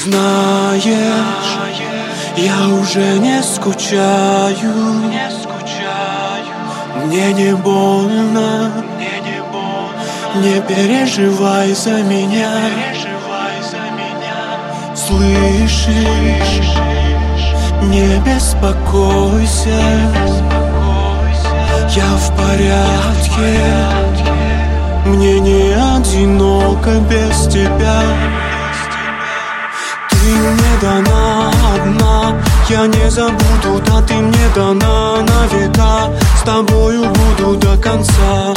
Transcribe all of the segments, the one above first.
знаешь, я уже не скучаю. Мне не больно, не переживай за меня. Слышишь, не беспокойся, я в порядке. Мне не одиноко без тебя. Ты мне дана одна, я не забуду, да ты мне дана на века. С тобою буду до конца.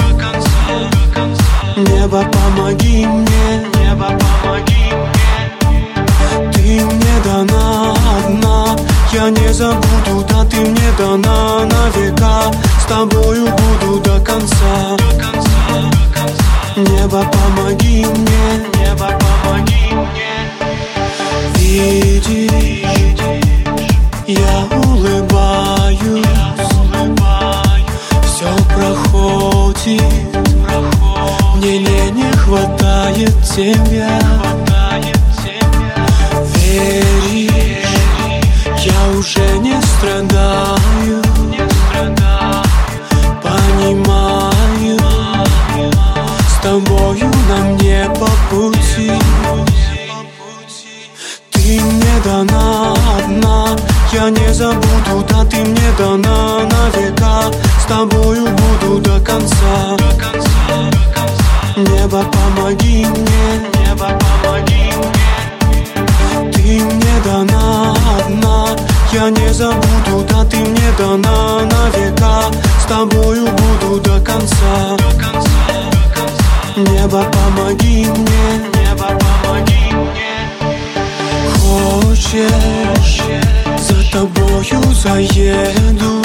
Небо, помоги мне, небо, помоги мне. Ты мне дана одна, я не забуду, да ты мне дана на века. С тобою буду до конца. Небо, помоги мне, небо, помоги мне. Видишь, я улыбаюсь, все проходит, мне не хватает тебя. Веришь, я уже не страдаю, понимаю, с тобою нам не по пути. Ты мне дана одна, я не забуду, да ты мне дана на века. С тобою буду до конца. Небо, помоги мне, небо, помоги мне. Ты мне дана одна, я не забуду, да ты мне дана на века. С тобою буду до конца. Небо, помоги мне, небо, помоги мне. Хочешь, за тобою заеду,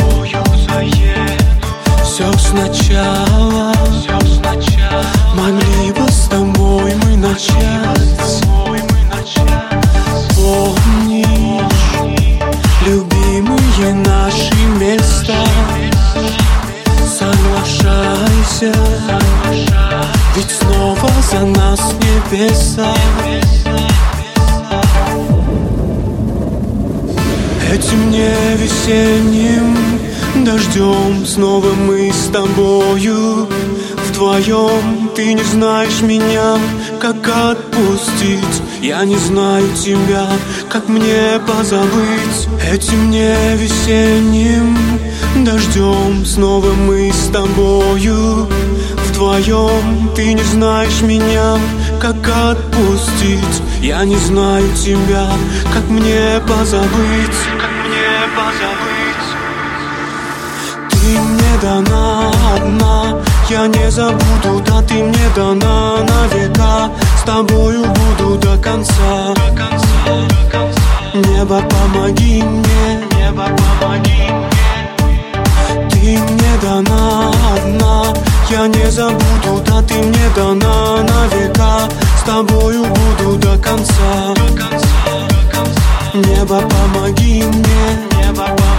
все сначала. Могли бы с тобой мы начать. Помнишь, любимые наши места. Соглашайся, ведь снова за нас небеса. Этим не весенним дождем снова мы с тобою вдвоем. Ты не знаешь меня, как отпустить. Я не знаю тебя, как мне позабыть. Этим не весенним дождем снова мы с тобою вдвоем. Ты не знаешь меня, как отпустить. Я не знаю тебя, как мне позабыть. Ты мне дана одна, я не забуду, да ты мне дана на века. С тобою буду до конца. Небо, помоги мне, небо, помоги мне. Ты мне дана одна, я не забуду, да ты мне дана на века. С тобою буду до конца. Небо, помоги мне, небо, помоги мне.